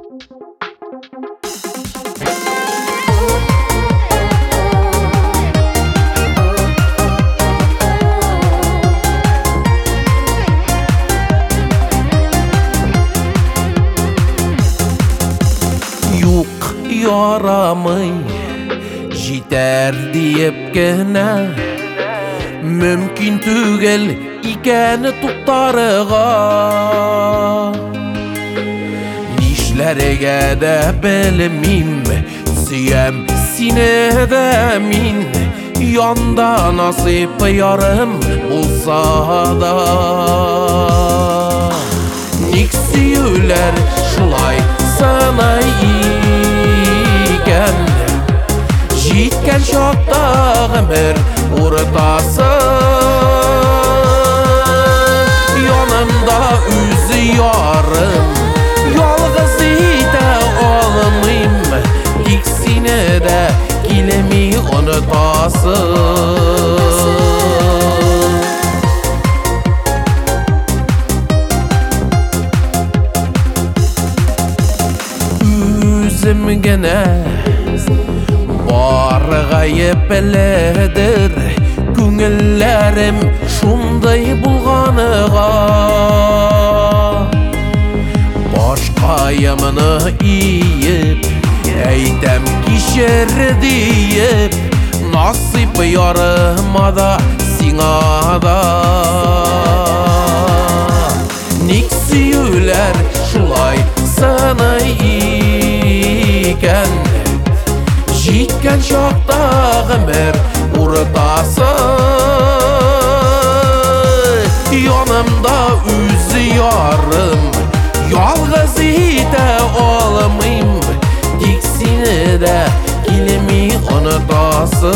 Юк ярамый жетер деп кенә Мөмкин түгел икәне туктарыга Нишләргә дә белмим Сөям сине дә мин Янда насыйп ярым булса да Ник сөюләр шулай санай икән Җиткән чакта гомер уртасы Янымда үзе ярым Ялгыз итә алмыйм Тик сине дә килми онытасы Үзем генә бар гаепледер Күңелләрем шундай булганыга Башка ямыны иеп Әйтәм кичер диеп Насыйп ярымада сиңа да Ник сөюләр шулай санай икән Җиткән чакта гомер уртасы Янымда үзе ярым Ялгыз итә алмыйм Тик сине дә килми онытасы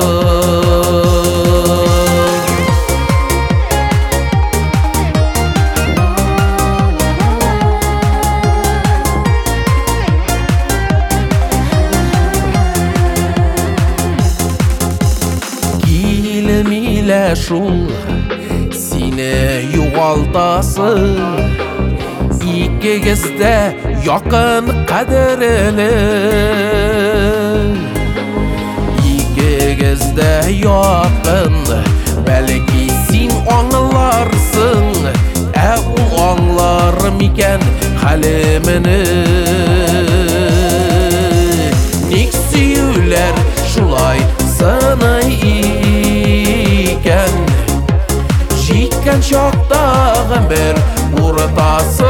Килмилә шул сине югалтасы Икегез дә якын кадерле Икегез дә якын Бәлки син аңларсың Ә ул аңлар микән хәлемне Ник сөюләр шулай санай икән Җиткән чакта гомер уртасы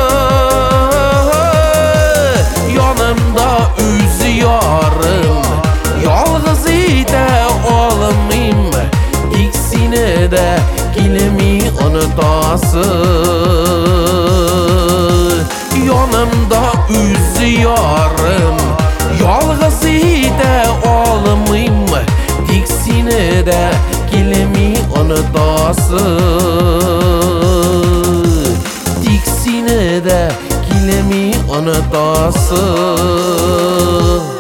Янымда үзе ярым Ялгыз итә алмыйм Тик сине дә килми онытасы Янымда үзе ярым Ялгыз итә алмыйм Тик сине дә килми онытасы Тик сине дә килми онытасы